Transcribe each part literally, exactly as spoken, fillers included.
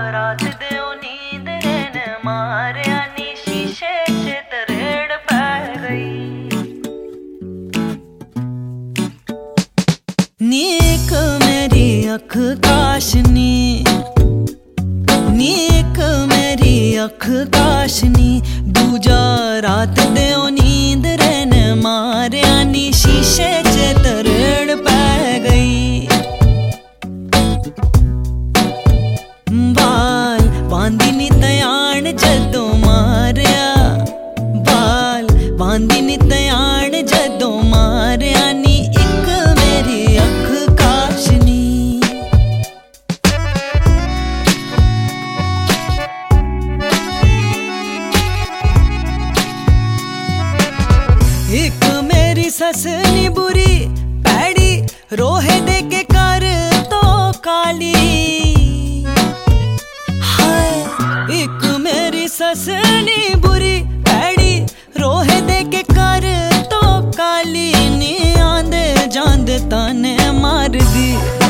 रात दे नींद रहने मारिया नी शीशे च तरेड़ पै गई। नीक मेरी अख काशनी, नीक मेरी अख काशनी, दूजा रात दे नींद रहने मारिया नी शीशे च तरेड़ पै गई। बाल बांदी नी तयाण जदों मारिया, बाल बांदी नी तयाण जदों मारिया नी इक मेरी अख काशनी। एक मेरी सस नी बुरी पैड़ी, रोहे दे के कर तो काली। हाय एक मेरी सस नी बुरी पैड़ी, रोहे दे के कर तो काली। नी आंदे जांदे ताने मार दी,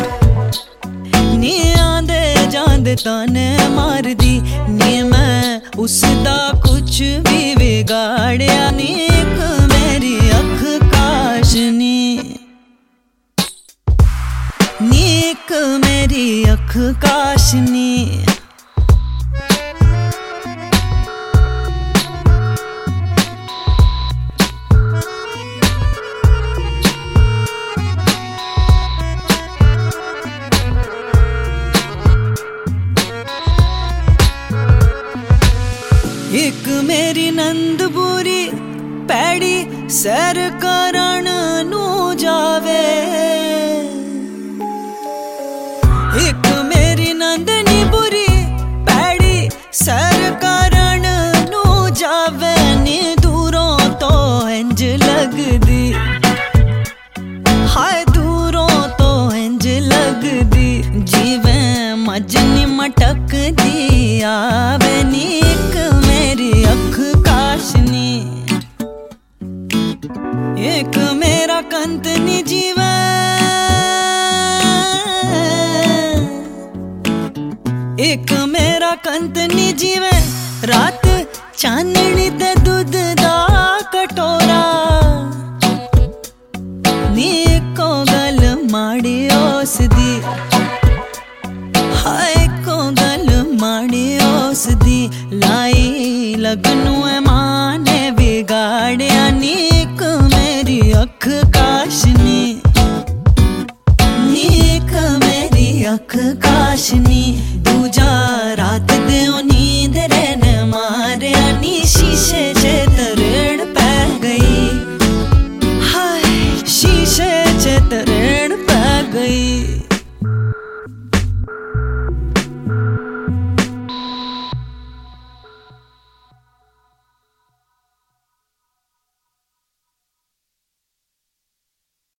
नी आंदे जांदे ताने मार दी। नी मैं उसदा कुछ भी बिगाड़िया नी एक मेरी अख काशनी, नीक मेरी अख काशनी। एक मेरी नंद बुरी पैड़ी, सैर करण नू जावे। एक मेरी नंदनी बुरी पैड़ी, सैर करण नू जावे। नी दूरों तो इंज लगदी, हाय दूरों तो इंज लगदी, जिवें मज नी मटक दी आवे। नी इक मेरी अख काशनी, एक मेरा कंत नी जीवे। एक मेरा कंत नी जीवे, रात चांदनी ते दूध दा कटोरा। नी को गल माड़ी ओस दी, हाय को गल माड़ी ओस दी। लाई लगनू